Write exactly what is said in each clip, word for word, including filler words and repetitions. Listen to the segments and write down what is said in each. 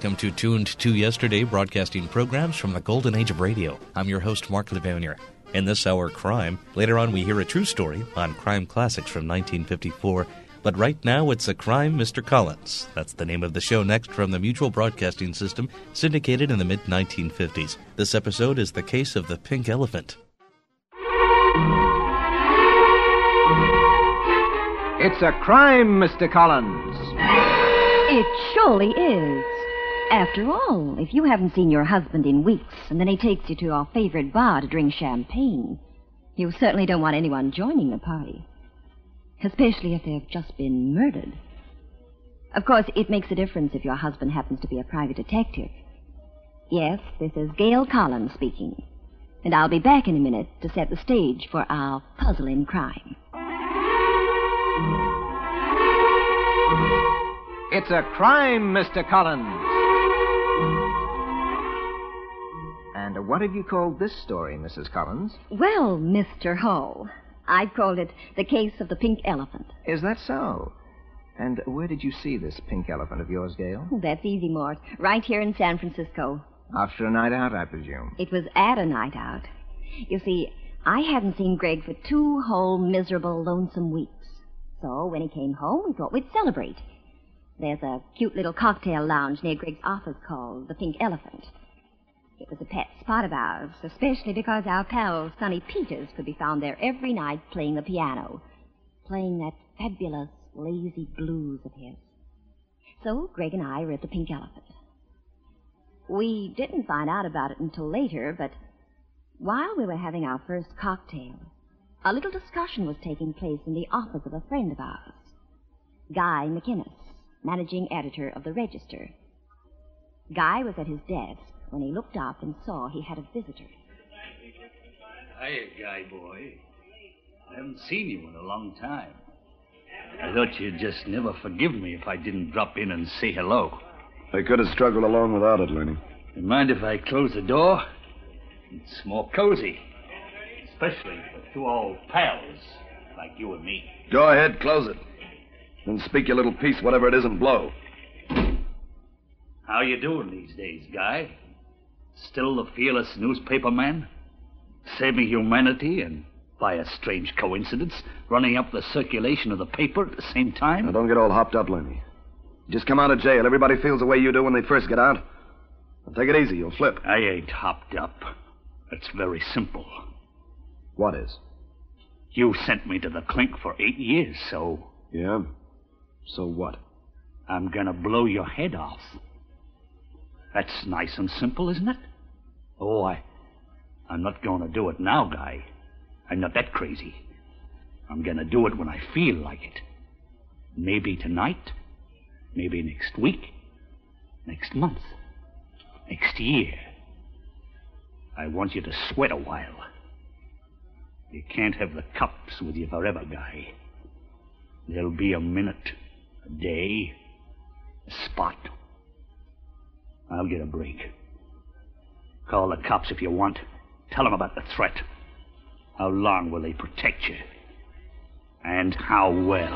Welcome to Tuned to Yesterday, broadcasting programs from the golden age of radio. I'm your host, Mark Levanier. In this hour, crime. Later on, we hear a true story on crime classics from nineteen fifty-four. But right now, it's A Crime, Mister Collins. That's the name of the show next from the Mutual Broadcasting System, syndicated in the mid nineteen fifties. This episode is the case of the Pink Elephant. It's a crime, Mister Collins. It surely is. After all, if you haven't seen your husband in weeks, and then he takes you to your favorite bar to drink champagne, you certainly don't want anyone joining the party. Especially if they've just been murdered. Of course, it makes a difference if your husband happens to be a private detective. Yes, this is Gail Collins speaking. And I'll be back in a minute to set the stage for our puzzling crime. It's a crime, Mister Collins. And what have you called this story, Missus Collins? Well, Mister Hull, I've called it The Case of the Pink Elephant. Is that so? And where did you see this pink elephant of yours, Gail? Oh, that's easy, Mort. Right here in San Francisco. After a night out, I presume. It was at a night out. You see, I hadn't seen Greg for two whole miserable, lonesome weeks. So when he came home, we thought we'd celebrate. There's a cute little cocktail lounge near Greg's office called the Pink Elephant. It was a pet spot of ours, especially because our pal, Sonny Peters, could be found there every night playing the piano, playing that fabulous, lazy blues of his. So Greg and I were at the Pink Elephant. We didn't find out about it until later, but while we were having our first cocktail, a little discussion was taking place in the office of a friend of ours, Guy McInnes, managing editor of the Register. Guy was at his desk when he looked up and saw he had a visitor. Hiya, Guy boy. I haven't seen you in a long time. I thought you'd just never forgive me if I didn't drop in and say hello. I could have struggled along without it, Lenny. You mind if I close the door? It's more cozy. Especially for two old pals like you and me. Go ahead, close it. Then speak your little piece, whatever it is, and blow. How you doing these days, Guy? Still the fearless newspaper man? Saving humanity and, by a strange coincidence, running up the circulation of the paper at the same time? Now, don't get all hopped up, Lenny. You just come out of jail. Everybody feels the way you do when they first get out. Now, take it easy. You'll flip. I ain't hopped up. It's very simple. What is? You sent me to the clink for eight years, so... Yeah? So what? I'm gonna blow your head off. That's nice and simple, isn't it? Oh, I... I'm not gonna do it now, Guy. I'm not that crazy. I'm gonna do it when I feel like it. Maybe tonight. Maybe next week. Next month. Next year. I want you to sweat a while. You can't have the cops with you forever, Guy. There'll be a minute, a day, a spot. I'll get a break. Call the cops if you want. Tell them about the threat. How long will they protect you? And how well?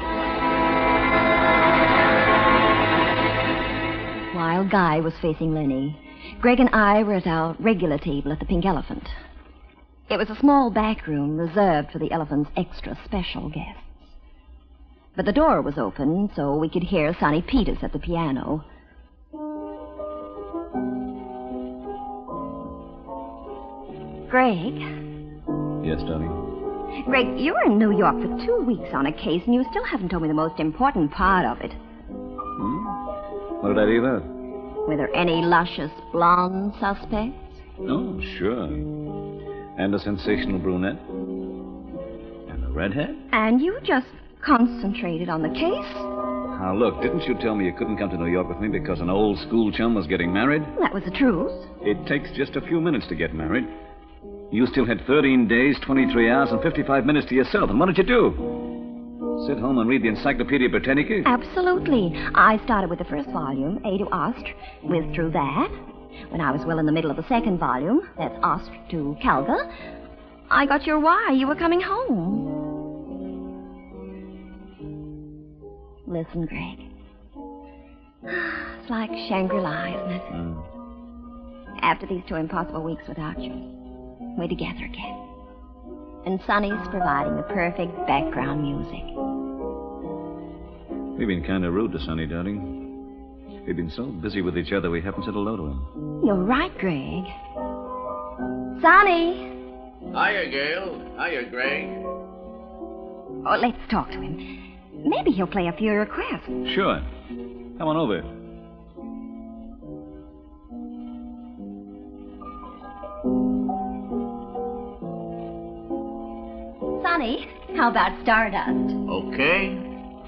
While Guy was facing Lenny, Greg and I were at our regular table at the Pink Elephant. It was a small back room reserved for the elephant's extra special guests. But the door was open, so we could hear Sonny Peters at the piano. Greg? Yes, darling? Greg, you were in New York for two weeks on a case, and you still haven't told me the most important part of it. Hmm? What did I leave out? Were there any luscious blonde suspects? Oh, sure. And a sensational brunette. And a redhead. And you just concentrated on the case? Now, look, didn't you tell me you couldn't come to New York with me because an old school chum was getting married? That was the truth. It takes just a few minutes to get married. You still had thirteen days, twenty-three hours, and fifty-five minutes to yourself. And what did you do? Sit home and read the Encyclopedia Britannica? Absolutely. I started with the first volume, A to Ost, whizzed through that. When I was well in the middle of the second volume, that's Ost to Calga, I got your wire. You were coming home. Listen, Greg. It's like Shangri-La, isn't it? Mm. After these two impossible weeks without you, we're together again. And Sonny's providing the perfect background music. We've been kind of rude to Sonny, darling. We've been so busy with each other we haven't said hello to him. You're right, Greg. Sonny! Hiya, Gail. Hiya, Greg. Oh, let's talk to him. Maybe he'll play a few requests. Sure. Come on over. Sonny, how about Stardust? Okay.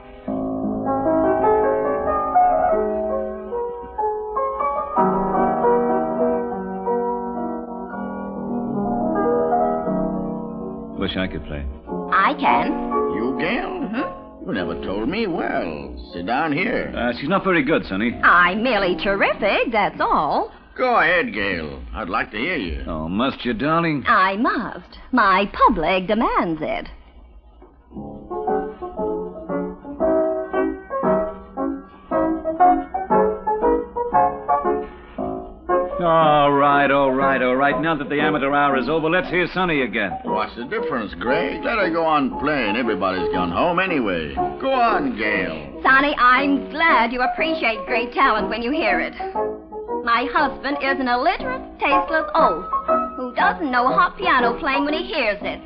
Wish I could play. I can. You, Gail? Mm-hmm. You never told me. Well, sit down here. Uh, she's not very good, Sonny. I'm merely terrific, that's all. Go ahead, Gail. I'd like to hear you. Oh, must you, darling? I must. My public demands it. All right, all right, all right. Now that the amateur hour is over, let's hear Sonny again. What's the difference, Greg? Let her go on playing. Everybody's gone home anyway. Go on, Gail. Sonny, I'm glad you appreciate great talent when you hear it. My husband is an illiterate, tasteless oaf who doesn't know hot piano playing when he hears it.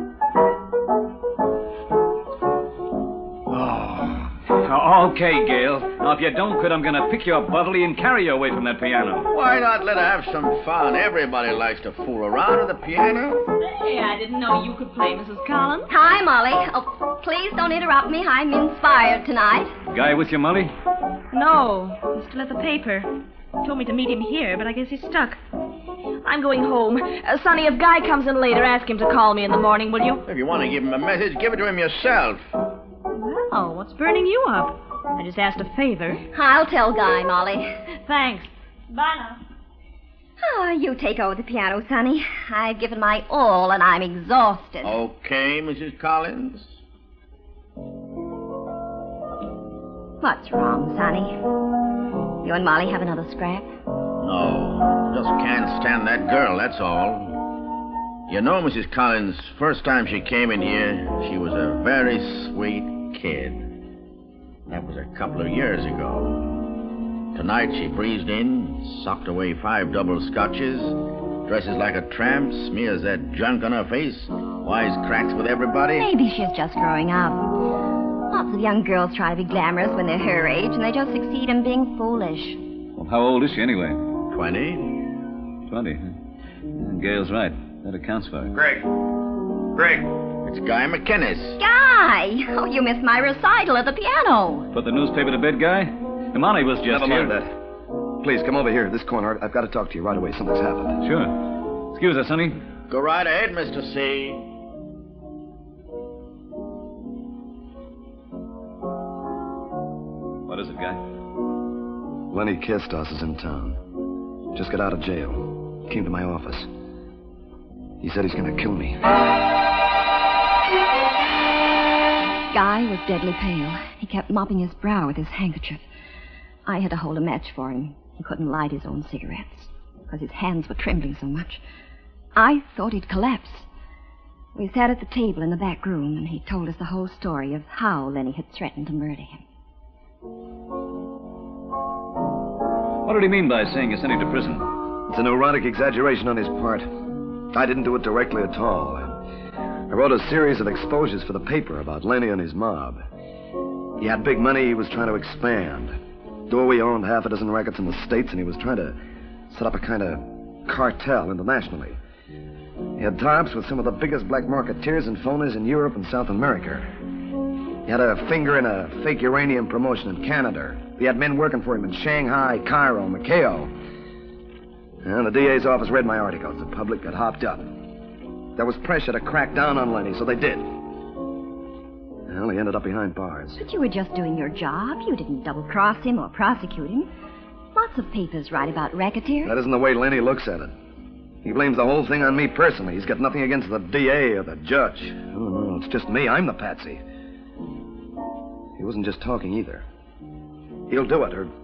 Oh, okay, Gail. Now, if you don't quit, I'm going to pick you up bodily and carry you away from that piano. Why not let her have some fun? Everybody likes to fool around with the piano. Say, I didn't know you could play, Missus Collins. Hi, Molly. Oh, please don't interrupt me. I'm inspired tonight. Guy with you, Molly? No, he's still at the paper. Told me to meet him here, but I guess he's stuck. I'm going home. Uh, Sonny, if Guy comes in later, ask him to call me in the morning, will you? If you want to give him a message, give it to him yourself. Well, what's burning you up? I just asked a favor. I'll tell Guy, Molly. Thanks. Bye now. Oh, you take over the piano, Sonny. I've given my all, and I'm exhausted. Okay, Missus Collins. What's wrong, Sonny? You and Molly have another scrap? No, just can't stand that girl, that's all. You know, Missus Collins, first time she came in here, she was a very sweet kid. That was a couple of years ago. Tonight she breezed in, socked away five double scotches, dresses like a tramp, smears that junk on her face, wisecracks with everybody. Maybe she's just growing up. Lots of young girls try to be glamorous when they're her age, and they just succeed in being foolish. Well, how old is she anyway? Twenty? Twenty. Huh? Gail's right. That accounts for it. Greg. Greg. It's Guy McInnes. Guy! Oh, you missed my recital at the piano. Put the newspaper to bed, Guy? The Molly was just Never here. mind that. Please, come over here, this corner. I've got to talk to you right away. Something's happened. Sure. Excuse us, Sonny. Go right ahead, Mister C. What is it, Guy? Lenny Kestos is in town. Just got out of jail. Came to my office. He said he's going to kill me. Guy was deadly pale. He kept mopping his brow with his handkerchief. I had to hold a match for him. He couldn't light his own cigarettes because his hands were trembling so much. I thought he'd collapse. We sat at the table in the back room, and he told us the whole story of how Lenny had threatened to murder him. What did he mean by saying you sent him to prison? It's a neurotic exaggeration on his part. I didn't do it directly at all. I wrote a series of exposures for the paper about Lenny and his mob. He had big money he was trying to expand. Dewey owned half a dozen records in the States, and he was trying to set up a kind of cartel internationally. He had tie-ups with some of the biggest black marketeers and phonies in Europe and South America. He had a finger in a fake uranium promotion in Canada. He had men working for him in Shanghai, Cairo, Macao. And the D A's office read my articles. The public got hopped up. There was pressure to crack down on Lenny, so they did. Well, he ended up behind bars. But you were just doing your job. You didn't double-cross him or prosecute him. Lots of papers write about racketeers. That isn't the way Lenny looks at it. He blames the whole thing on me personally. He's got nothing against the D A or the judge. Oh, no, it's just me. I'm the patsy. He wasn't just talking either. He'll do it, or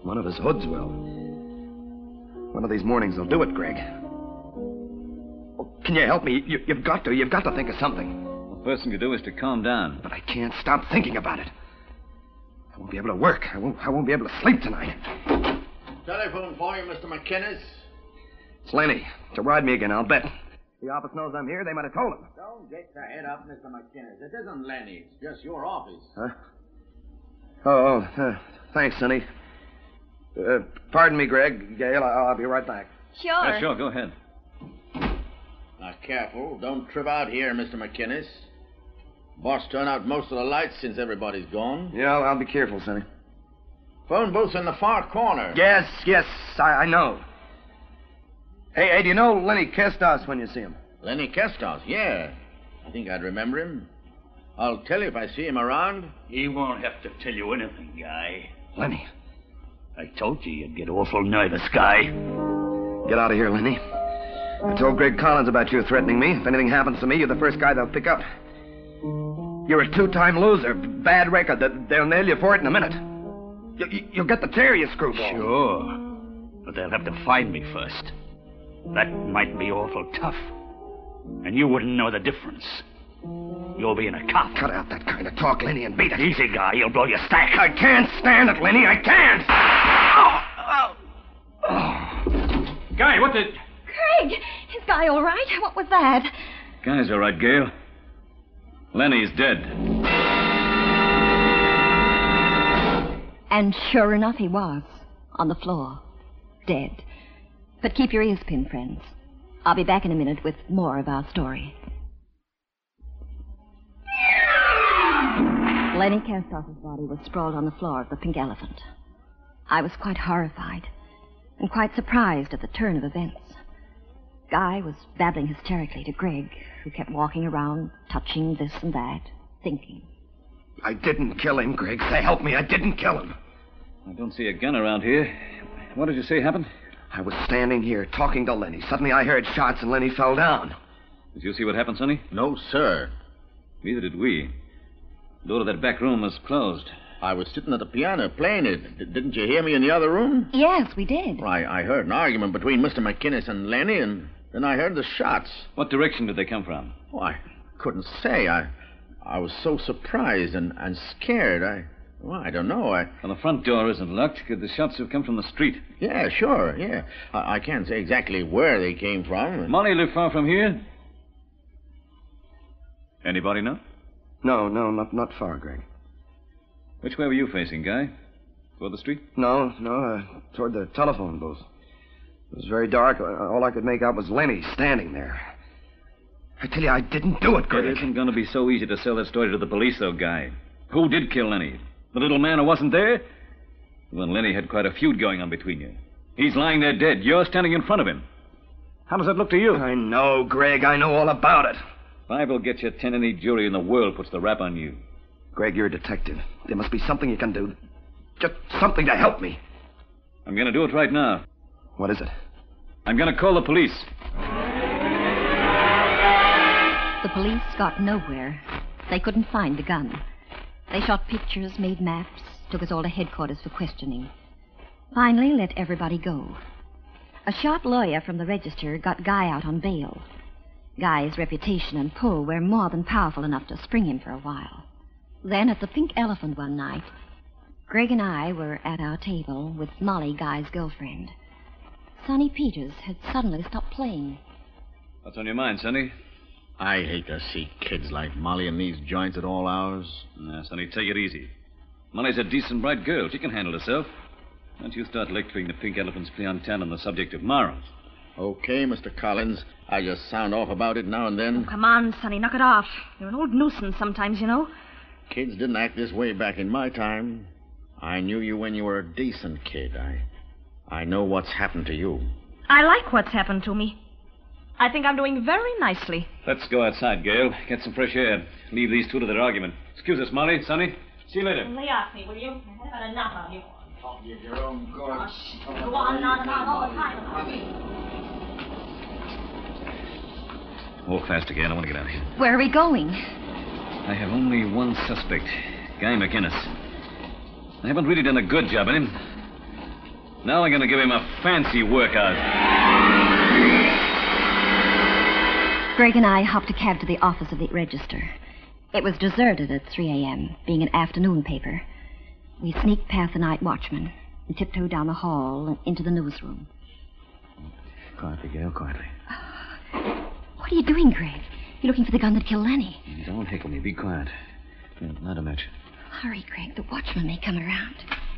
One of his hoods will. One of these mornings they'll do it, Greg. Oh, can you help me? You, you've got to. You've got to think of something. The first thing to do is to calm down. But I can't stop thinking about it. I won't be able to work. I won't, I won't be able to sleep tonight. Telephone for you, Mister McInnes. It's Lenny. To ride me again, I'll bet. The office knows I'm here. They might have told him. Don't get your head up, Mister McInnes. It isn't Lenny. It's just your office. Huh? Oh, oh uh, thanks, Sonny. Uh, pardon me, Greg. Gail, I'll, I'll be right back. Sure. Yeah, sure, go ahead. Now, careful. Don't trip out here, Mister McInnes. Boss turned out most of the lights since everybody's gone. Yeah, I'll, I'll be careful, Sonny. Phone booth's in the far corner. Yes, yes, I, I know. Hey, hey, do you know Lenny Kestos when you see him? Lenny Kestos, yeah. I think I'd remember him. I'll tell you if I see him around. He won't have to tell you anything, Guy. Lenny. I told you you'd get awful nervous, Guy. Get out of here, Lenny. I told Greg Collins about you threatening me. If anything happens to me, you're the first guy they'll pick up. You're a two-time loser. Bad record. They'll nail you for it in a minute. You, you'll get the tear, you screwball. Sure. But they'll have to find me first. That might be awful tough. And you wouldn't know the difference. You'll be in a cop. Cut out that kind of talk, Lenny, and beat it. Easy, Guy. You'll blow your stack. I can't stand it, Lenny. I can't. Oh, oh, oh. Guy, what the... Craig! Is Guy all right? What was that? Guy's all right, Gail. Lenny's dead. And sure enough, he was. On the floor. Dead. But keep your ears pinned, friends. I'll be back in a minute with more of our story. Lenny Kestos's body was sprawled on the floor of the Pink Elephant. I was quite horrified and quite surprised at the turn of events. Guy was babbling hysterically to Greg, who kept walking around, touching this and that, thinking. I didn't kill him, Greg. Say, help me. I didn't kill him. I don't see a gun around here. What did you say happened? I was standing here talking to Lenny. Suddenly I heard shots and Lenny fell down. Did you see what happened, Sonny? No, sir. Neither did we. The door to that back room was closed. I was sitting at the piano playing it. D- didn't you hear me in the other room? Yes, we did. Well, I, I heard an argument between Mister McInnes and Lenny, and then I heard the shots. What direction did they come from? Oh, I couldn't say. I I was so surprised and, and scared. I well, I don't know. I Well, the front door isn't locked. Could the shots have come from the street? Yeah, sure, yeah. I, I can't say exactly where they came from. Molly live far from here? Anybody know? No, no, not not far, Greg. Which way were you facing, Guy? Toward the street? No, no, uh, toward the telephone booth. It was very dark. All I could make out was Lenny standing there. I tell you, I didn't do it, Greg. It isn't going to be so easy to sell that story to the police, though, Guy. Who did kill Lenny? The little man who wasn't there? Well, and Lenny had quite a feud going on between you. He's lying there dead. You're standing in front of him. How does that look to you? I know, Greg. I know all about it. Five will get you ten any jury in the world puts the rap on you. Greg, you're a detective. There must be something you can do. Just something to help me. I'm going to do it right now. What is it? I'm going to call the police. The police got nowhere. They couldn't find the gun. They shot pictures, made maps, took us all to headquarters for questioning. Finally, let everybody go. A sharp lawyer from the Register got Guy out on bail. Guy's reputation and pull were more than powerful enough to spring him for a while. Then, at the Pink Elephant one night, Greg and I were at our table with Molly, Guy's girlfriend. Sonny Peters had suddenly stopped playing. What's on your mind, Sonny? I hate to see kids like Molly in these joints at all hours. Now, Sonny, take it easy. Molly's a decent, bright girl. She can handle herself. Don't you start lecturing the Pink Elephant's play on town on the subject of morals. Okay, Mister Collins. I just sound off about it now and then. Oh, come on, Sonny, knock it off. You're an old nuisance sometimes, you know. Kids didn't act this way back in my time. I knew you when you were a decent kid. I I know what's happened to you. I like what's happened to me. I think I'm doing very nicely. Let's go outside, Gail. Get some fresh air. Leave these two to their argument. Excuse us, Molly. Sonny. See you later. Lay off me, will you? I've had enough of you. I'll give your own guard. Go on, on and on all the time. Walk fast again. I want to get out of here. Where are we going? I have only one suspect, Guy McInnes. I haven't really done a good job on him. Now I'm going to give him a fancy workout. Greg and I hopped a cab to the office of the Register. It was deserted at three a.m., being an afternoon paper. We sneaked past the night watchman and tiptoed down the hall and into the newsroom. Quietly, Gail, quietly. What are you doing, Greg? You're looking for the gun that killed Lenny. Don't heckle me. Be quiet. Here, light a match. Hurry, Greg. The watchman may come around.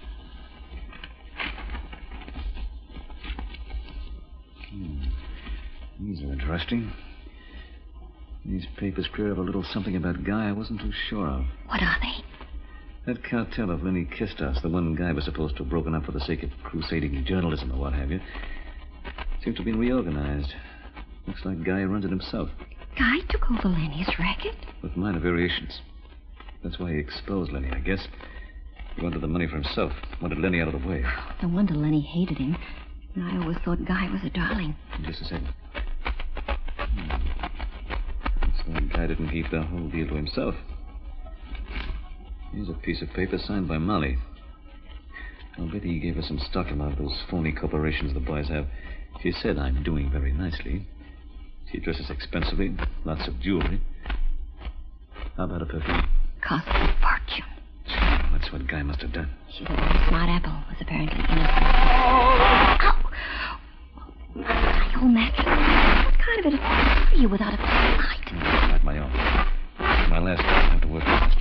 Hmm. These are interesting. These papers clear up a little something about Guy I wasn't too sure of. What are they? That cartel of Lenny Kistas, the one Guy was supposed to have broken up for the sake of crusading journalism or what have you, seems to have been reorganized. Looks like Guy runs it himself. Guy took over Lenny's racket? With minor variations. That's why he exposed Lenny, I guess. He wanted the money for himself. Wanted Lenny out of the way. No wonder Lenny hated him. I always thought Guy was a darling. Just a second. Hmm. Looks like Guy didn't keep the whole deal to himself. Here's a piece of paper signed by Molly. I'll bet he gave her some stock from out of those phony corporations the boys have. She said I'm doing very nicely. She dresses expensively, lots of jewelry. How about a perfume? Cost a fortune. That's what Guy must have done. She thought the smart apple was apparently innocent. Ow! My old mattress. What kind of it are you without a light? Not my own. My last one. I have to work fast.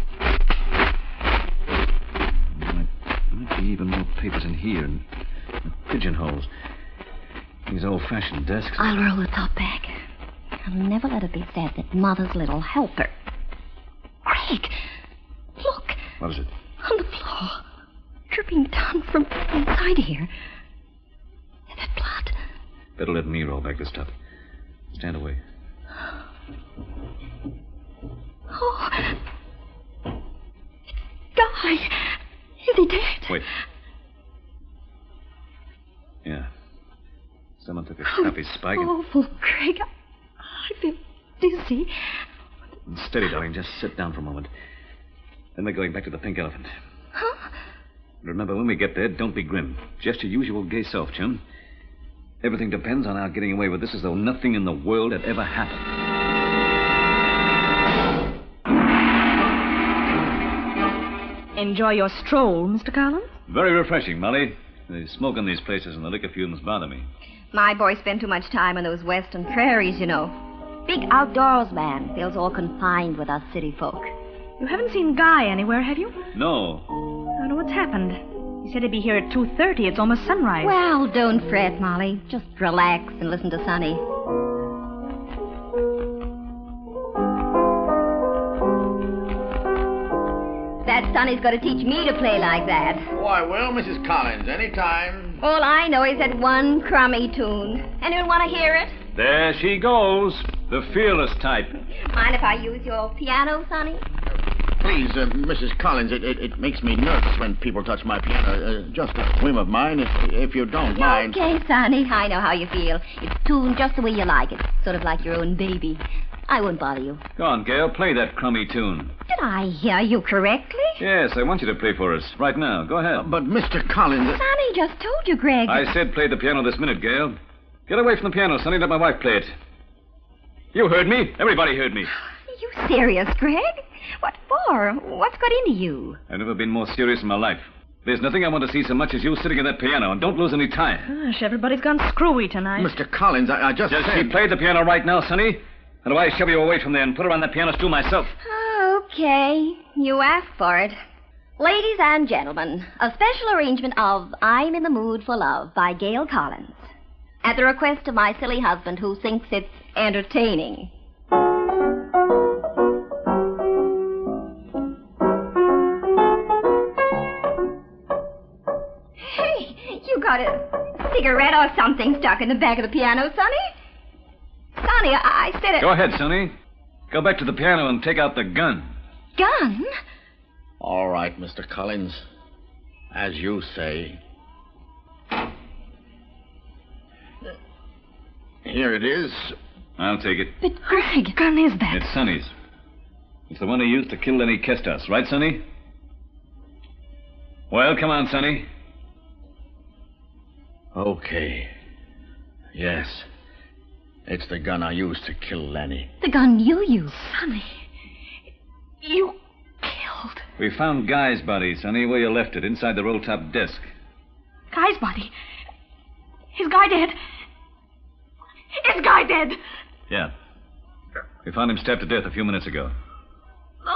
Might, might be even more papers in here and, and pigeonholes. These old-fashioned desks. I'll roll the top back. I'll never let it be said that Mother's little helper. Greg, look. What is it? On the floor. Dripping down from inside here. That blood. Better let me roll back the stuff. Stand away. Oh. It's Guy. Is he dead? Wait. Yeah. Someone took a crappy spike. And... Awful, Greg. I feel dizzy. Steady, darling. Just sit down for a moment. Then we're going back to the Pink Elephant. Huh? Remember, when we get there, don't be grim. Just your usual gay self, chum. Everything depends on our getting away with this as though nothing in the world had ever happened. Enjoy your stroll, Mister Collins? Very refreshing, Molly. The smoke in these places and the liquor fumes bother me. My boy spent too much time on those western prairies, you know. Big outdoors man. Feels all confined with us city folk. You haven't seen Guy anywhere, have you? No. I don't know what's happened. He said he'd be here at two thirty. It's almost sunrise. Well, don't fret, Molly. Just relax and listen to Sonny. That Sonny's got to teach me to play like that. Oh, I will, Missus Collins, anytime. All I know is that one crummy tune. Anyone want to hear it? There she goes. The fearless type. Mind if I use your piano, Sonny? Please, uh, Missus Collins, it, it, it makes me nervous when people touch my piano. Uh, just a whim of mine, if, if you don't mind. Okay, Sonny. I know how you feel. It's tuned just the way you like it. Sort of like your own baby. I won't bother you. Go on, Gail. Play that crummy tune. Did I hear you correctly? Yes, I want you to play for us. Right now. Go ahead. Uh, but, Mister Collins... Uh... Sonny just told you, Greg. I said play the piano this minute, Gail. Get away from the piano, Sonny. Let my wife play it. You heard me. Everybody heard me. Are you serious, Greg? What for? What's got into you? I've never been more serious in my life. There's nothing I want to see so much as you sitting at that piano, and don't lose any time. Gosh, everybody's gone screwy tonight. Mister Collins, I, I just Just said... she played the piano right now, Sonny. Otherwise, shove you away from there and put her on that piano stool myself. Okay. You asked for it. Ladies and gentlemen, a special arrangement of I'm in the Mood for Love by Gail Collins. At the request of my silly husband who thinks it's entertaining. Hey, you got a cigarette or something stuck in the back of the piano, Sonny? Sonny, I, I said it... Go ahead, Sonny. Go back to the piano and take out the gun. Gun? All right, Mister Collins. As you say. Here it is. I'll take it. But, Greg, what gun is that? It's Sonny's. It's the one he used to kill Lenny Kestas. Right, Sonny? Well, come on, Sonny. Okay. Yes. It's the gun I used to kill Lenny. The gun you used? Sonny, you killed... We found Guy's body, Sonny, where you left it, inside the roll-top desk. Guy's body? Is Guy dead? Is Guy dead? Yeah. We found him stabbed to death a few minutes ago. No.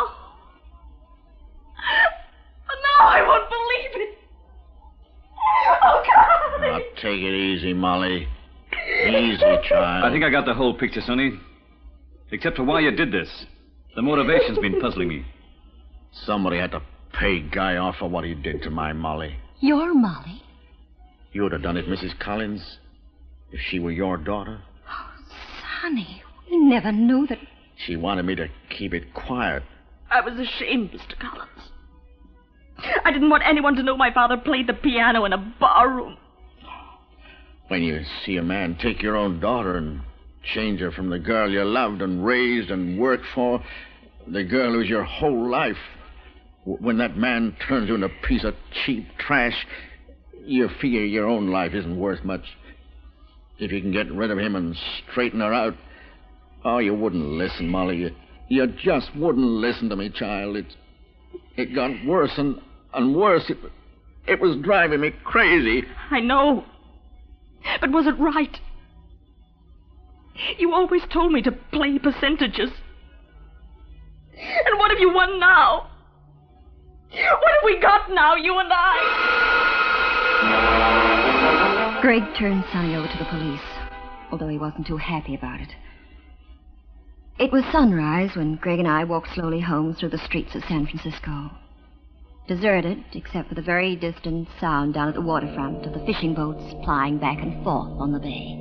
No, I won't believe it. Oh, God. Now, take it easy, Molly. Easy, child. I think I got the whole picture, Sonny. Except for why you did this. The motivation's been puzzling me. Somebody had to pay Guy off for what he did to my Molly. Your Molly? You would have done it, Missus Collins, if she were your daughter. Oh, Sonny, we never knew that... She wanted me to keep it quiet. I was ashamed, Mister Collins. I didn't want anyone to know my father played the piano in a barroom. When you see a man take your own daughter and change her from the girl you loved and raised and worked for, the girl who's your whole life, when that man turns you into a piece of cheap trash, you figure your own life isn't worth much. If you can get rid of him and straighten her out, oh, you wouldn't listen, Molly. You, you just wouldn't listen to me, child. It, it got worse and, and worse. It, it was driving me crazy. I know. But was it right? You always told me to play percentages. And what have you won now? What have we got now, you and I? Greg turned Sonny over to the police, although he wasn't too happy about it. It was sunrise when Greg and I walked slowly home through the streets of San Francisco. Deserted, except for the very distant sound down at the waterfront of the fishing boats plying back and forth on the bay.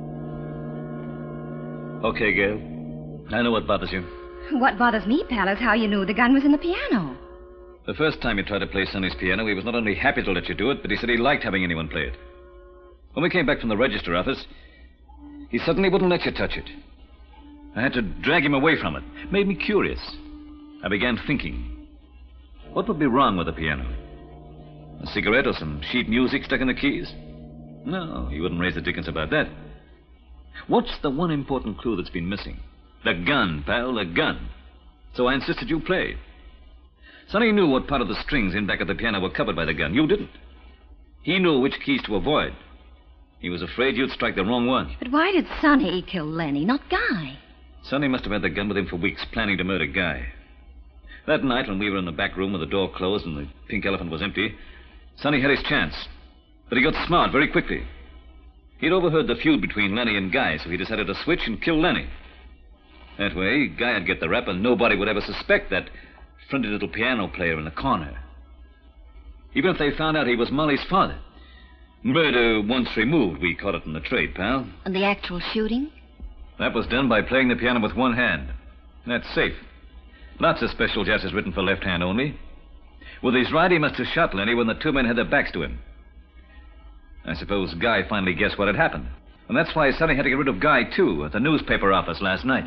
Okay, Gail. I know what bothers you. What bothers me, pal, is how you knew the gun was in the piano. The first time you tried to play Sonny's piano, he was not only happy to let you do it, but he said he liked having anyone play it. When we came back from the register office, he suddenly wouldn't let you touch it. I had to drag him away from it. Made me curious. I began thinking. What would be wrong with the piano? A cigarette or some sheet music stuck in the keys? No, he wouldn't raise the dickens about that. What's the one important clue that's been missing? The gun, pal, the gun. So I insisted you play. Sonny knew what part of the strings in back of the piano were covered by the gun. You didn't. He knew which keys to avoid. He was afraid you'd strike the wrong one. But why did Sonny kill Lenny, not Guy? Sonny must have had the gun with him for weeks, planning to murder Guy. That night, when we were in the back room with the door closed and the pink elephant was empty, Sonny had his chance. But he got smart very quickly. He'd overheard the feud between Lenny and Guy, so he decided to switch and kill Lenny. That way, Guy would get the rap and nobody would ever suspect that friendly little piano player in the corner. Even if they found out he was Molly's father. Murder once removed, we caught it in the trade, pal. And the actual shooting? That was done by playing the piano with one hand. That's safe. Lots of special jazz is written for left hand only. With his right, he must have shot Lenny when the two men had their backs to him. I suppose Guy finally guessed what had happened. And that's why Sonny had to get rid of Guy, too, at the newspaper office last night.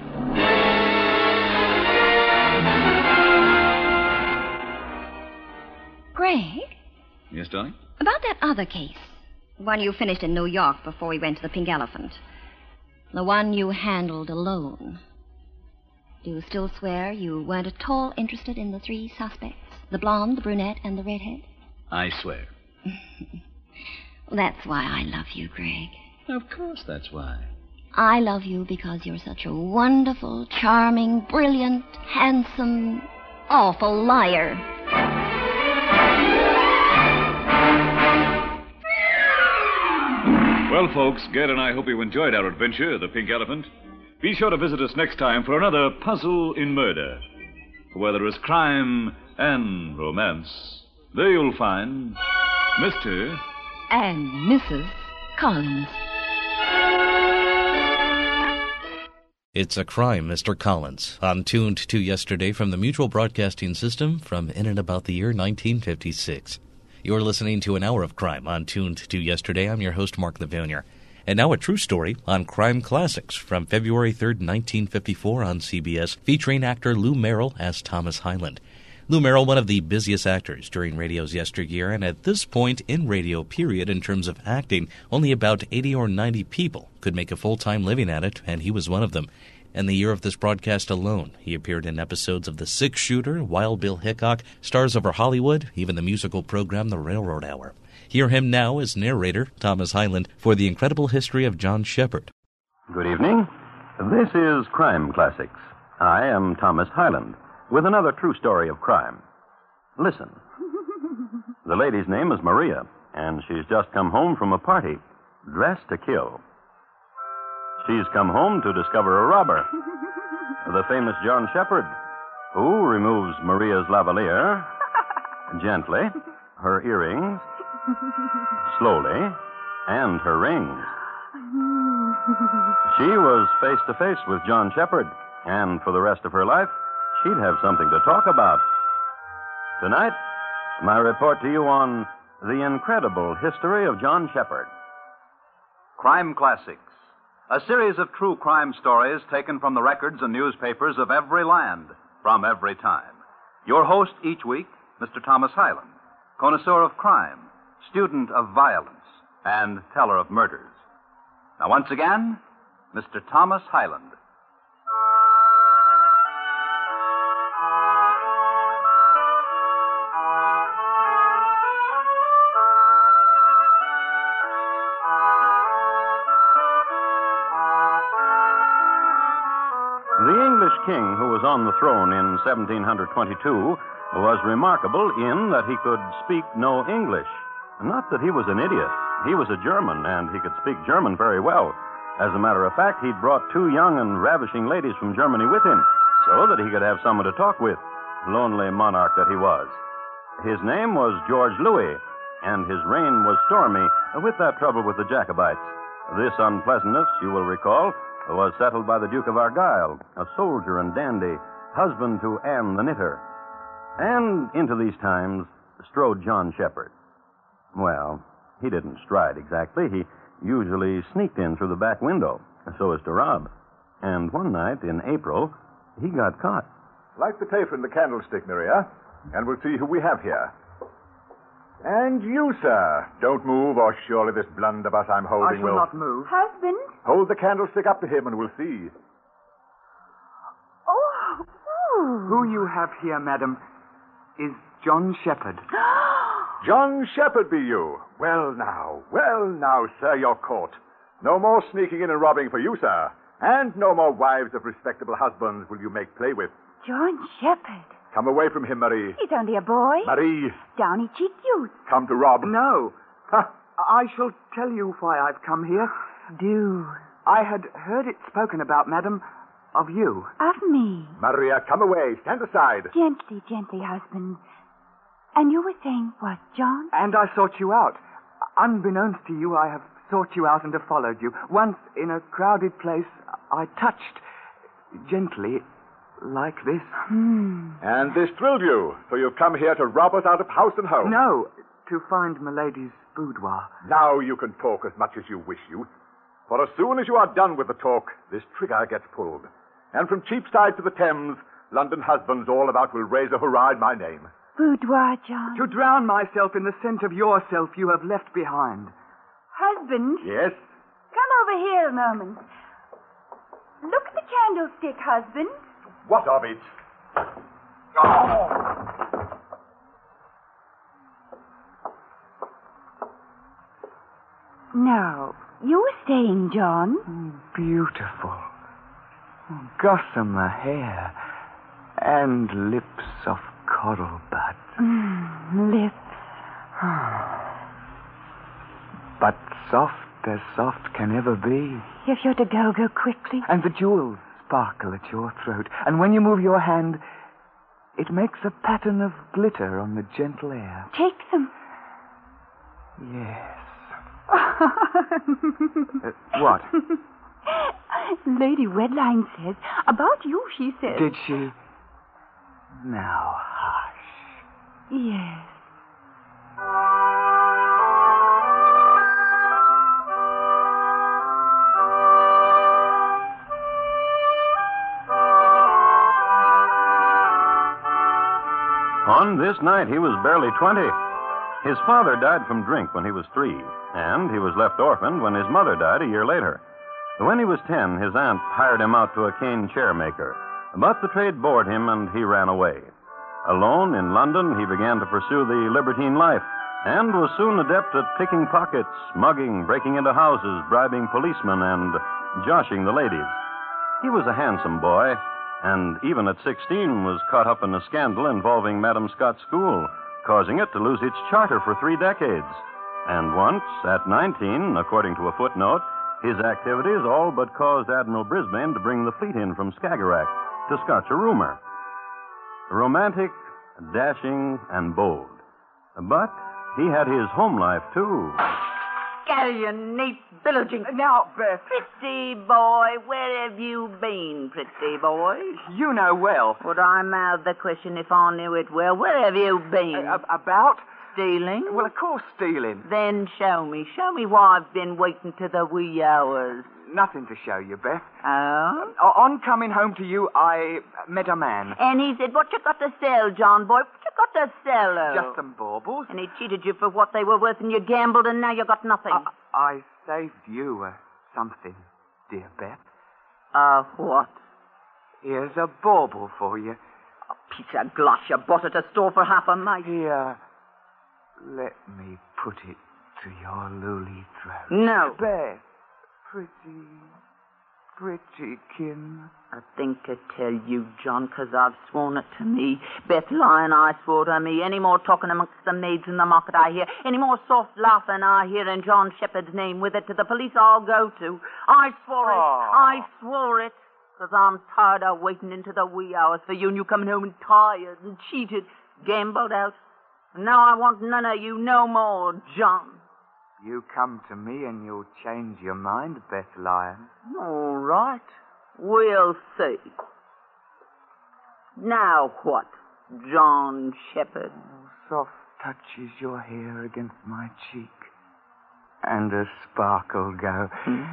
Greg? Yes, darling? About that other case. The one you finished in New York before we went to the Pink Elephant. The one you handled alone. Do you still swear you weren't at all interested in the three suspects? The blonde, the brunette, and the redhead? I swear. Well, that's why I love you, Greg. Of course that's why. I love you because you're such a wonderful, charming, brilliant, handsome, awful liar. Well, folks, Ged and I hope you enjoyed our adventure, The Pink Elephant. Be sure to visit us next time for another Puzzle in Murder. For where there is crime and romance, there you'll find Mister And Missus Collins. It's a Crime, Mister Collins, on Tuned to Yesterday from the Mutual Broadcasting System from in and about the year nineteen fifty-six. You're listening to an hour of crime on Tuned to Yesterday. I'm your host, Mark Levanier. And now a true story on Crime Classics from February third, nineteen fifty-four on C B S, featuring actor Lou Merrill as Thomas Hyland. Lou Merrill, one of the busiest actors during radio's yesteryear, and at this point in radio period in terms of acting, only about eighty or ninety people could make a full-time living at it, and he was one of them. In the year of this broadcast alone, he appeared in episodes of The Six Shooter, Wild Bill Hickok, Stars Over Hollywood, even the musical program The Railroad Hour. Hear him now as narrator, Thomas Hyland, for The Incredible History of John Shepard. Good evening. This is Crime Classics. I am Thomas Hyland, with another true story of crime. Listen. The lady's name is Maria, and she's just come home from a party, dressed to kill. She's come home to discover a robber, the famous John Shepard, who removes Maria's lavalier gently, her earrings, slowly, and her rings. She was face to face with John Shepard, and for the rest of her life, she'd have something to talk about. Tonight, my report to you on The Incredible History of John Shepard. Crime Classics, a series of true crime stories taken from the records and newspapers of every land, from every time. Your host each week, Mister Thomas Hyland, connoisseur of crime, student of violence, and teller of murders. Now, once again, Mister Thomas Hyland. The English king who was on the throne in seventeen twenty-two was remarkable in that he could speak no English. Not that he was an idiot. He was a German, and he could speak German very well. As a matter of fact, he'd brought two young and ravishing ladies from Germany with him, so that he could have someone to talk with, lonely monarch that he was. His name was George Louis, and his reign was stormy, with that trouble with the Jacobites. This unpleasantness, you will recall, was settled by the Duke of Argyll, a soldier and dandy, husband to Anne the knitter. And into these times strode John Shepard. Well, he didn't stride exactly. He usually sneaked in through the back window so as to rob. And one night in April, he got caught. Light the taper in the candlestick, Maria, and we'll see who we have here. And you, sir, don't move, or surely this blunderbuss I'm holding I shall will... not move. Husband? Hold the candlestick up to him and we'll see. Oh, ooh. Who you have here, madam, is John Shepard. John Shepard be you? Well now, well now, sir, you're caught. No more sneaking in and robbing for you, sir. And no more wives of respectable husbands will you make play with. John Shepard? Come away from him, Marie. He's only a boy. Marie. Downy-cheeked youth. Come to rob. No. I shall tell you why I've come here. Do. I had heard it spoken about, madam, of you. Of me? Maria, come away. Stand aside. Gently, gently, husband. And you were saying what, John? And I sought you out. Unbeknownst to you, I have sought you out and have followed you. Once, in a crowded place, I touched, gently, like this. Hmm. And this thrilled you, so you've come here to rob us out of house and home. No, to find Milady's boudoir. Now you can talk as much as you wish, youth. For as soon as you are done with the talk, this trigger gets pulled. And from Cheapside to the Thames, London husbands all about will raise a hurrah in my name. Boudoir, John? To drown myself in the scent of yourself you have left behind. Husband? Yes? Come over here a moment. Look at the candlestick, husband. What of it? Oh! Now, you were saying, John? Oh, beautiful. Oh, gossamer hair. And lips of coral buds. Mm, lips. But soft as soft can ever be. If you're to go, go quickly. And the jewels sparkle at your throat. And when you move your hand, it makes a pattern of glitter on the gentle air. Take them. Yes. uh, what? Lady Wedline says, about you, she says. Did she? Now, hush. Yes. And this night he was barely twenty. His father died from drink when he was three, and he was left orphaned when his mother died a year later. When he was ten, his aunt hired him out to a cane chair maker. But the trade bored him, and he ran away. Alone in London, he began to pursue the libertine life, and was soon adept at picking pockets, mugging, breaking into houses, bribing policemen, and joshing the ladies. He was a handsome boy, and even at sixteen was caught up in a scandal involving Madam Scott's school, causing it to lose its charter for three decades. And once, at nineteen, according to a footnote, his activities all but caused Admiral Brisbane to bring the fleet in from Skagerrak to scotch a rumor. Romantic, dashing, and bold. But he had his home life, too. Gary, you neat billaging. Now, Beth. Pretty boy, where have you been, pretty boy? You know well. Would I mouth the question if I knew it well? Where have you been? Uh, about? Stealing? Well, of course, stealing. Then show me. Show me why I've been waiting to the wee hours. Nothing to show you, Beth. Oh? Uh, on coming home to you, I met a man. And he said, what you got to sell, John boy? What you got to sell? Oh? Just some baubles. And he cheated you for what they were worth, and you gambled, and now you got nothing. Uh, I saved you uh, something, dear Beth. Uh, what? Here's a bauble for you. A piece of glass you bought at a store for half a mite. Here, let me put it to your lily throat. No. Beth, pretty, pretty kin. I think I tell you, John, 'cause I've sworn it to me. Beth Lyon, I swore to me. Any more talking amongst the maids in the market I hear, any more soft laughing I hear, and John Shepherd's name with it, to the police I'll go to. I swore it. Oh. I swore it. 'Cause I'm tired of waiting into the wee hours for you, and you coming home and tired and cheated, gambled out. And now I want none of you no more, John. You come to me and you'll change your mind, Beth Lyon. All right. We'll see. Now what, John Shepherd? Oh, soft touches your hair against my cheek, and a sparkle go.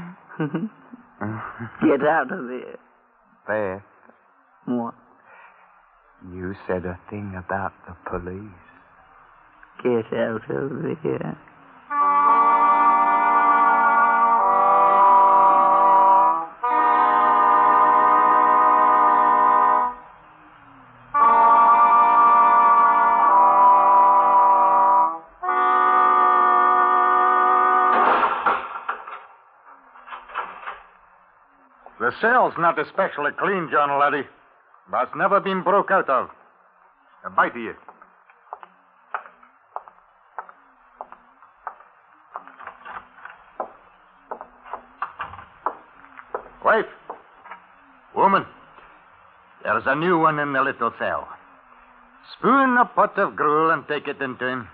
Get out of here. Beth. What? You said a thing about the police. Get out of here. The cell's not especially clean, John laddie, but it's never been broke out of. A bite of you. Wife, woman, there's a new one in the little cell. Spoon a pot of gruel and take it into him.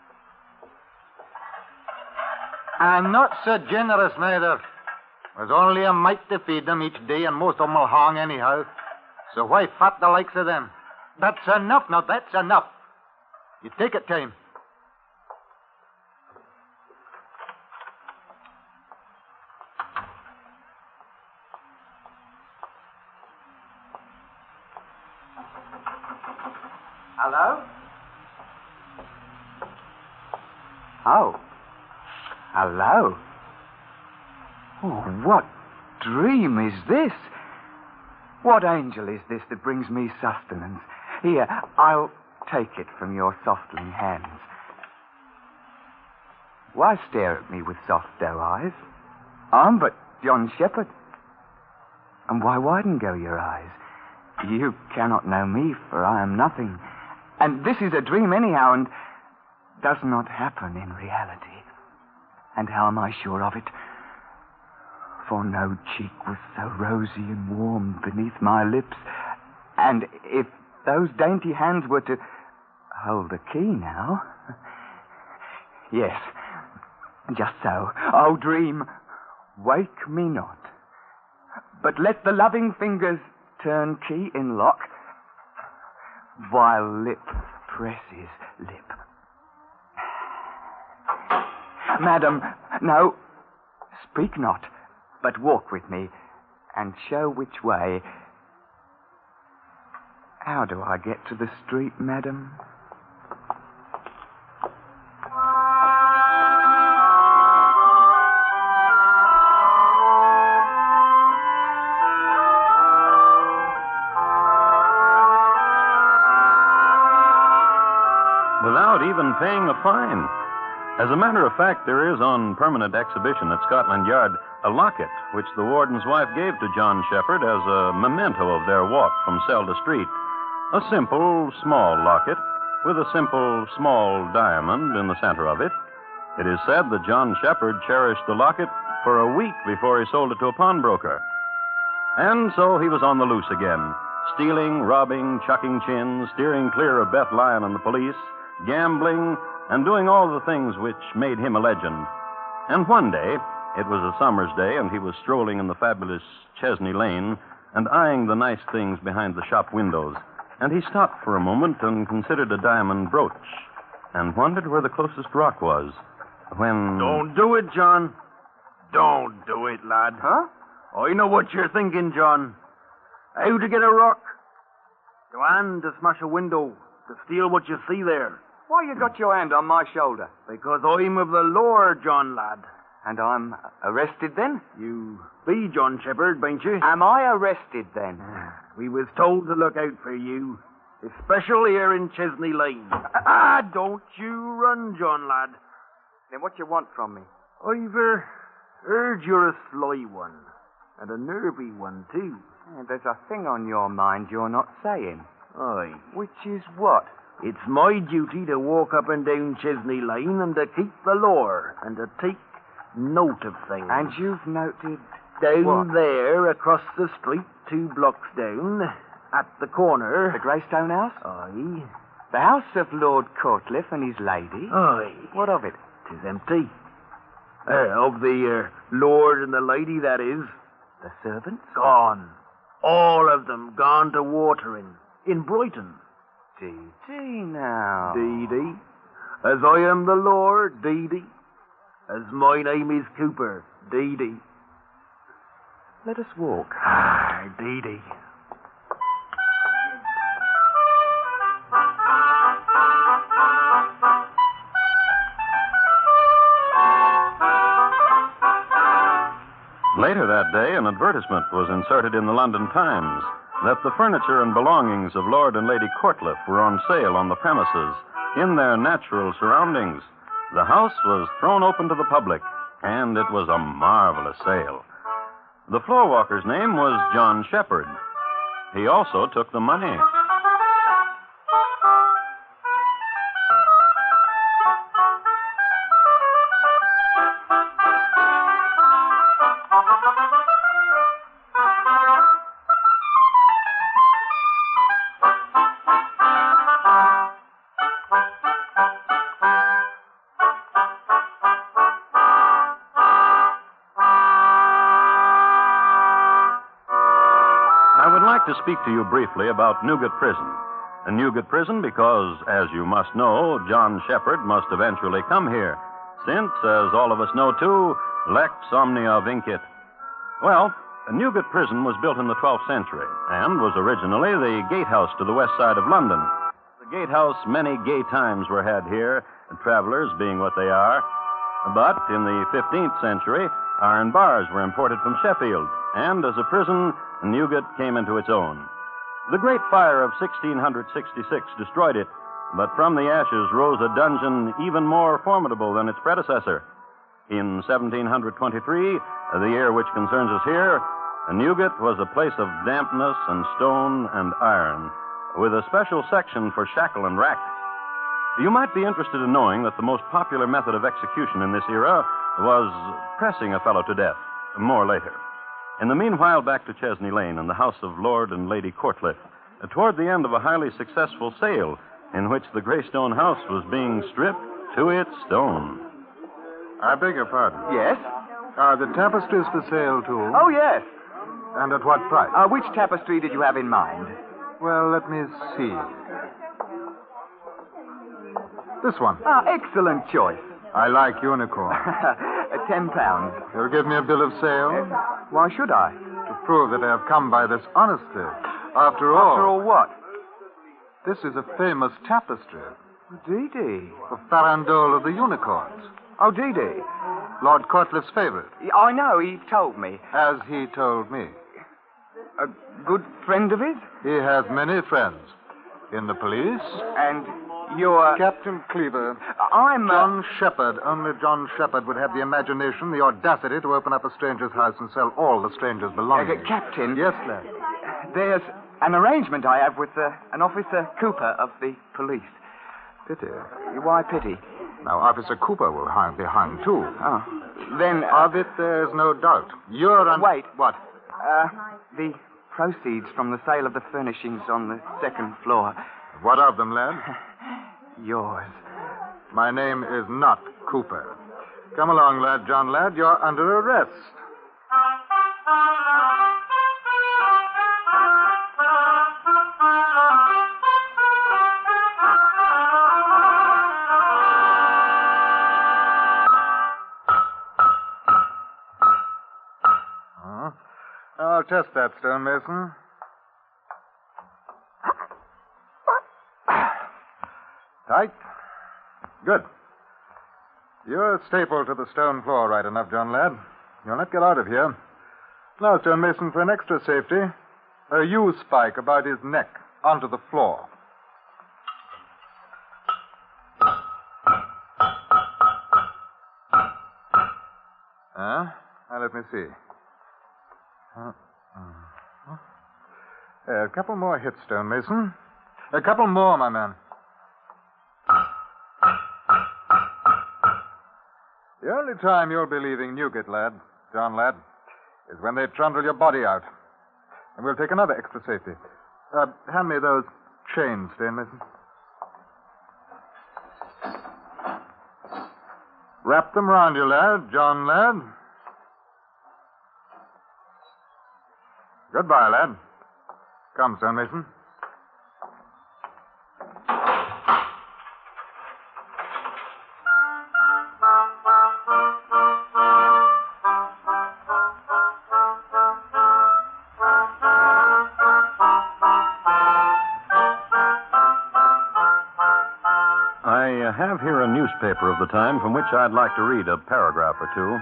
And not so generous neither. There's only a mite to feed them each day, and most of them will hang anyhow. So why fat the likes of them? That's enough, now that's enough. You take it to him. Hello? Oh. Hello. Oh, what dream is this? What angel is this that brings me sustenance? Here, I'll take it from your softling hands. Why stare at me with soft doe eyes? I'm but John Shepherd. And why widen go your eyes? You cannot know me, for I am nothing. And this is a dream anyhow, and does not happen in reality. And how am I sure of it? For no cheek was so rosy and warm beneath my lips. And if those dainty hands were to hold the key now... Yes, just so. Oh, dream, wake me not. But let the loving fingers turn key in lock, while lip presses lip. Madam, no, speak not, but walk with me, and show which way. How do I get to the street, madam? even paying a fine. As a matter of fact, there is on permanent exhibition at Scotland Yard a locket which the warden's wife gave to John Shepherd as a memento of their walk from cell to street. A simple, small locket with a simple, small diamond in the center of it. It is said that John Shepherd cherished the locket for a week before he sold it to a pawnbroker. And so he was on the loose again, stealing, robbing, chucking chins, steering clear of Beth Lyon and the police, gambling, and doing all the things which made him a legend. And one day, it was a summer's day, and he was strolling in the fabulous Chesney Lane and eyeing the nice things behind the shop windows. And he stopped for a moment and considered a diamond brooch and wondered where the closest rock was when... Don't do it, John. Don't do it, lad. Huh? I know what you're thinking, John. How to get a rock? To hand to smash a window, to steal what you see there. Why you got your hand on my shoulder? Because I'm of the law, John, lad. And I'm arrested then? You be John Shepherd, bain't you? Am I arrested then? We was told to look out for you, especially here in Chesney Lane. Ah, don't you run, John, lad. Then what you want from me? I've uh, heard you're a sly one, and a nervy one, too. Yeah, there's a thing on your mind you're not saying. Aye. Which is what? It's my duty to walk up and down Chesney Lane and to keep the law and to take note of things. And you've noted... Down what? there, across the street, two blocks down, at the corner... The Greystone House? Aye. The house of Lord Courtliff and his lady? Aye. What of it? 'Tis empty. Uh, of the uh, Lord and the lady, that is. The servants? Gone. All of them gone to watering. In Brighton. Dee Dee now. Dee Dee. As I am the Lord, Dee Dee. As my name is Cooper, Dee Dee. Let us walk. Ah, Dee Dee. Later that day, an advertisement was inserted in the London Times that the furniture and belongings of Lord and Lady Courtliff were on sale on the premises in their natural surroundings. The house was thrown open to the public, and it was a marvelous sale. The floorwalker's name was John Shepherd. He also took the money. To speak to you briefly about Newgate Prison. And Newgate Prison because, as you must know, John Shepherd must eventually come here, since, as all of us know too, lex omnia vincit. Well, Newgate Prison was built in the twelfth century and was originally the gatehouse to the west side of London. The gatehouse, many gay times were had here, travelers being what they are. But in the fifteenth century, iron bars were imported from Sheffield, and as a prison, Newgate came into its own. The Great Fire of sixteen sixty-six destroyed it, but from the ashes rose a dungeon even more formidable than its predecessor. In seventeen twenty-three, the year which concerns us here, Newgate was a place of dampness and stone and iron, with a special section for shackle and rack. You might be interested in knowing that the most popular method of execution in this era was pressing a fellow to death. More later. In the meanwhile, back to Chesney Lane and the house of Lord and Lady Courtliff, toward the end of a highly successful sale in which the Greystone house was being stripped to its stone. I beg your pardon. Yes? Are the tapestries for sale, too? Oh, yes. And at what price? Uh, which tapestry did you have in mind? Well, let me see. This one. Ah, excellent choice. I like unicorn. Ten pounds. You'll give me a bill of sale? Why should I? To prove that I have come by this honestly. After all... After all what? This is a famous tapestry. Dee Dee. The farandole of the unicorns. Oh, Dee Dee. Lord Courtliff's favorite. I know, he told me. As he told me. A good friend of his? He has many friends. In the police. And you're... Captain Cleaver. I'm... Uh... John Shepard. Only John Shepard would have the imagination, the audacity to open up a stranger's house and sell all the stranger's belongings. Uh, Captain. Yes, lad. There's an arrangement I have with uh, an Officer Cooper of the police. Pity. Why pity? Now, Officer Cooper will hang, be hung, too. Oh. Then... Uh... Of it, there's no doubt. You're un... Wait. What? Uh, the proceeds from the sale of the furnishings on the second floor. What of them, lad? Yours. My name is not Cooper. Come along, lad, John, lad. You're under arrest. Uh, I'll test that, stonemason. Tight. Good. You're stapled to the stone floor right enough, John lad. You'll not get out of here. Now, stonemason, for an extra safety, a U spike about his neck onto the floor. Huh? Now, let me see. Uh, uh, a couple more hits, stonemason. A couple more, my man. The only time you'll be leaving Newgate, lad, John lad, is when they trundle your body out. And we'll take another extra safety. Uh, hand me those chains, stonemason. Wrap them round you, lad, John lad. Goodbye, lad. Come, stonemason. I have here a newspaper of the time from which I'd like to read a paragraph or two.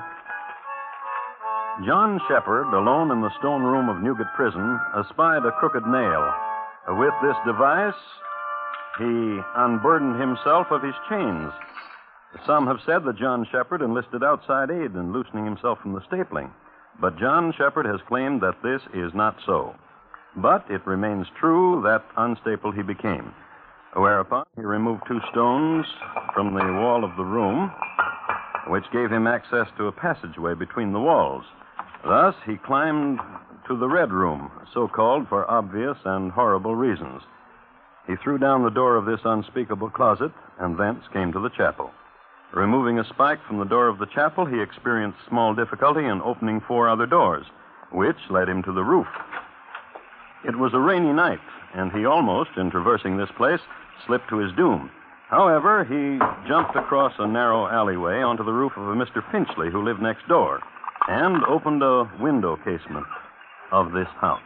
John Shepard, alone in the stone room of Newgate Prison, espied a crooked nail. With this device, he unburdened himself of his chains. Some have said that John Shepard enlisted outside aid in loosening himself from the stapling. But John Shepard has claimed that this is not so. But it remains true that unstapled he became. Whereupon he removed two stones from the wall of the room, which gave him access to a passageway between the walls. Thus, he climbed to the Red Room, so called for obvious and horrible reasons. He threw down the door of this unspeakable closet, and thence came to the chapel. Removing a spike from the door of the chapel, he experienced small difficulty in opening four other doors, which led him to the roof. It was a rainy night, and he almost, in traversing this place, slipped to his doom. However, he jumped across a narrow alleyway onto the roof of a Mister Finchley who lived next door, and opened a window casement of this house.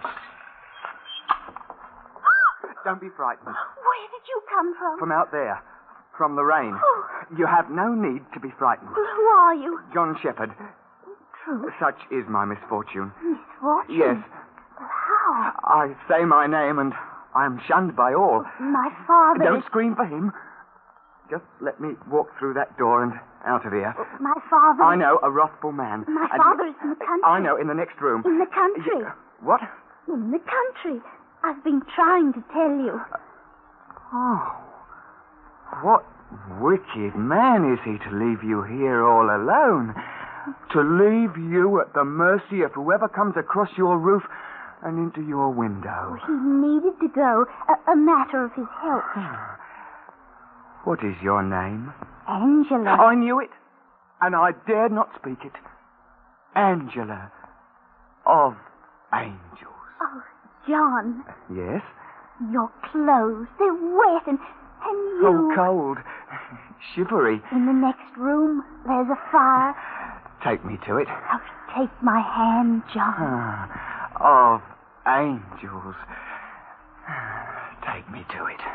Don't be frightened. Where did you come from? From out there. From the rain. Oh. You have no need to be frightened. Well, who are you? John Shepard. True. Such is my misfortune. Misfortune? Yes. Well, how? I say my name, and I am shunned by all. My father... Don't is... scream for him. Just let me walk through that door and out of here. My father... I know, a wrathful man. My and father is in the country. I know, in the next room. In the country. Yeah. What? In the country. I've been trying to tell you. Oh. What wicked man is he to leave you here all alone? To leave you at the mercy of whoever comes across your roof and into your window. He needed to go. A, a matter of his health. What is your name? Angela. I knew it, and I dared not speak it. Angela of Angels. Oh, John. Yes? Your clothes, they're wet, and, and you... Oh, cold. Shivery. In the next room, there's a fire. Take me to it. Oh, take my hand, John. Ah, of Angels. Take me to it.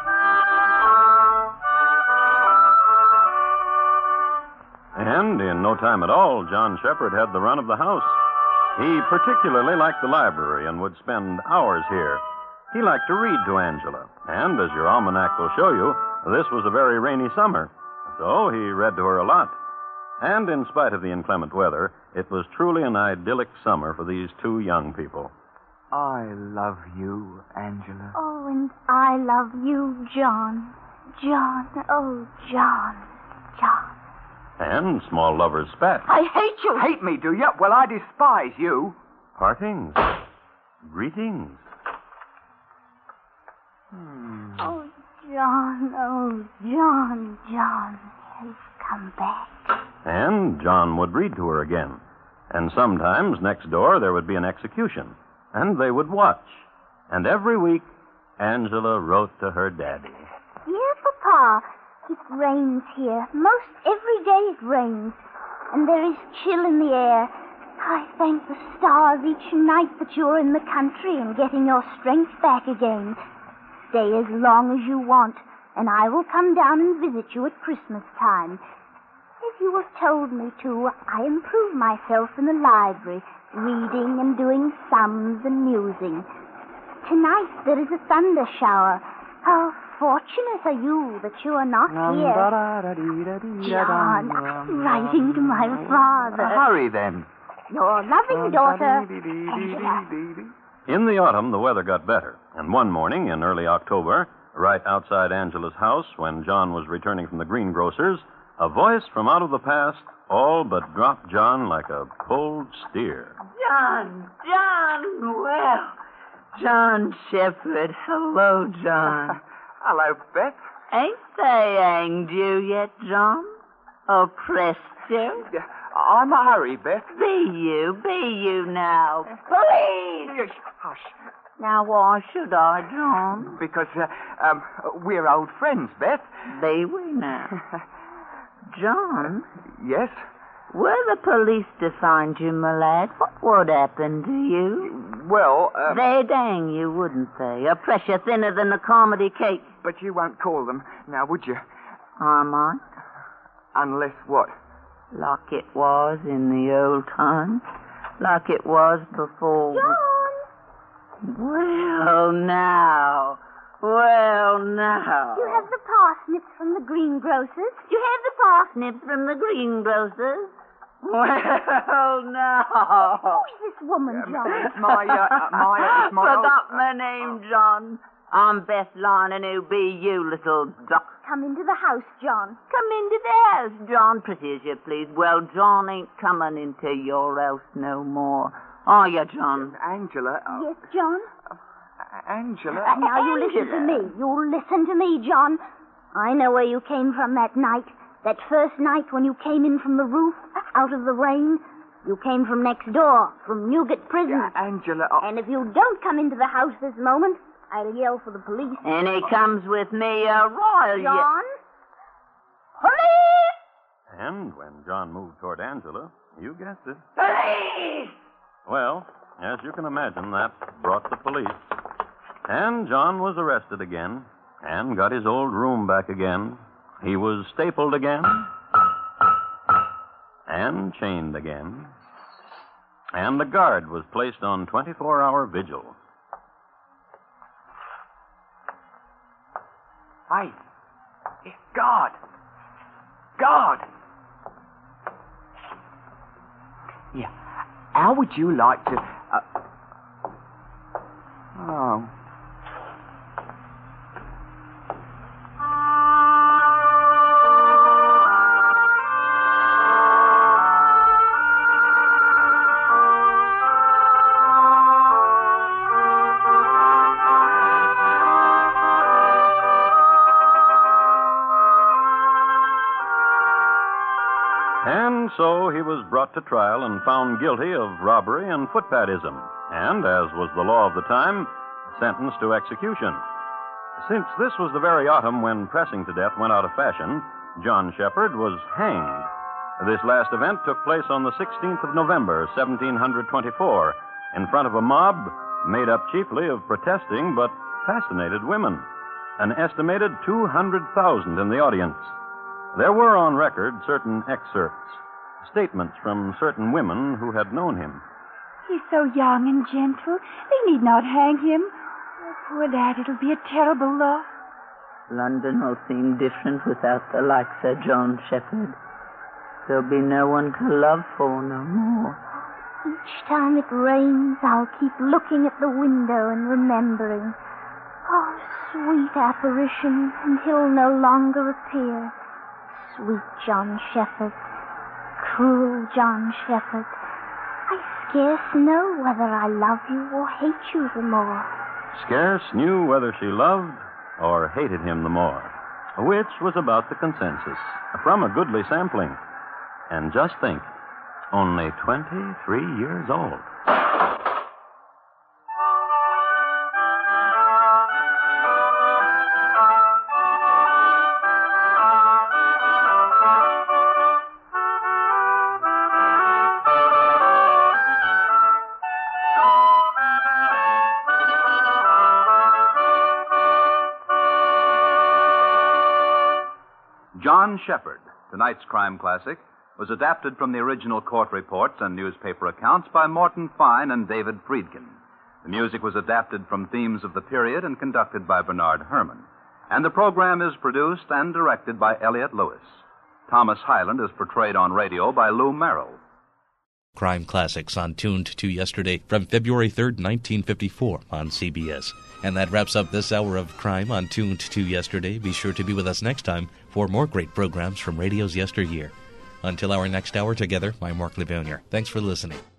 And in no time at all, John Shepherd had the run of the house. He particularly liked the library and would spend hours here. He liked to read to Angela, and as your almanac will show you, this was a very rainy summer, so he read to her a lot. And in spite of the inclement weather, it was truly an idyllic summer for these two young people. I love you, Angela. Oh, and I love you, John. John, oh, John, John. And small lovers spat. I hate you. Hate me, do you? Well, I despise you. Partings. Greetings. Hmm. Oh, John, oh, John, John, you've come back. And John would read to her again. And sometimes next door there would be an execution. And they would watch. And every week, Angela wrote to her daddy. Dear Papa, it rains here. Most every day it rains. And there is chill in the air. I thank the stars each night that you're in the country and getting your strength back again. Stay as long as you want, and I will come down and visit you at Christmas time. As you have told me to, I improve myself in the library, reading and doing sums and musing. Tonight there is a thunder shower. How fortunate are you that you are not here. John, I'm writing to my father. Hurry, then. Your loving daughter, Angela. In the autumn, the weather got better, and one morning in early October, right outside Angela's house, when John was returning from the greengrocer's, a voice from out of the past all but dropped John like a pulled steer. John, John, well, John Shepherd. Hello, John. Hello, Beth. Ain't they hanged you yet, John? Oppressed you? I'm a hurry, Beth. Be you, be you now. Police! Hush. Now, why should I, John? Because, uh, um, we're old friends, Beth. Be we now? John? Yes? Were the police to find you, my lad, what would happen to you? Well, um... They'd hang you, wouldn't they? A pressure thinner than a comedy cake. But you won't call them, now, would you? I might. Unless what? Like it was in the old times. Like it was before... John! Well, now... Well, now. You have the parsnips from the greengrocer's? You have the parsnips from the greengrocer's? Well, now. Who is this woman, John? It's my, uh, my, it's my... Forgot old... my name, John. I'm Beth Lyon, and who be you, little duck? Come into the house, John. Come into the house, John, pretty as you please. Well, John ain't coming into your house no more. Are you, John? Angela. Oh. Yes, John? Angela. Uh, now you listen to me. You listen to me, John. I know where you came from that night. That first night when you came in from the roof, out of the rain. You came from next door, from Newgate Prison. Yeah, Angela. Oh. And if you don't come into the house this moment, I'll yell for the police. And he comes with me, a royal... John? Police! And when John moved toward Angela, you guessed it. Police! Well, as you can imagine, that brought the police. And John was arrested again and got his old room back again. He was stapled again and chained again. And the guard was placed on twenty-four hour vigil. Hey, it's God. God. Yeah. How would you like to... Uh... Oh. And so he was brought to trial and found guilty of robbery and footpadism, and, as was the law of the time, sentenced to execution. Since this was the very autumn when pressing to death went out of fashion, John Shepherd was hanged. This last event took place on the sixteenth of November, seventeen twenty-four, in front of a mob made up chiefly of protesting but fascinated women. An estimated two hundred thousand in the audience. There were on record certain excerpts. statements from certain women who had known him. He's so young and gentle. They need not hang him. Oh, poor lad, it'll be a terrible loss. London will seem different without the likes of John Shepherd. There'll be no one to love for no more. Each time it rains, I'll keep looking at the window and remembering. Oh, sweet apparition, and he'll no longer appear. Sweet John Shepherd, cruel John Shepherd, I scarce know whether I love you or hate you the more. Scarce knew whether she loved or hated him the more, which was about the consensus from a goodly sampling. And just think, only twenty-three years old. John Shepherd, tonight's crime classic, was adapted from the original court reports and newspaper accounts by Morton Fine and David Friedkin. The music was adapted from themes of the period and conducted by Bernard Herrmann. And the program is produced and directed by Elliott Lewis. Thomas Hyland is portrayed on radio by Lou Merrill. Crime Classics on Tuned to Yesterday from February third, nineteen fifty-four on C B S. And that wraps up this hour of Crime on Tuned to Yesterday. Be sure to be with us next time for more great programs from radio's yesteryear. Until our next hour together, I'm Mark Levonier. Thanks for listening.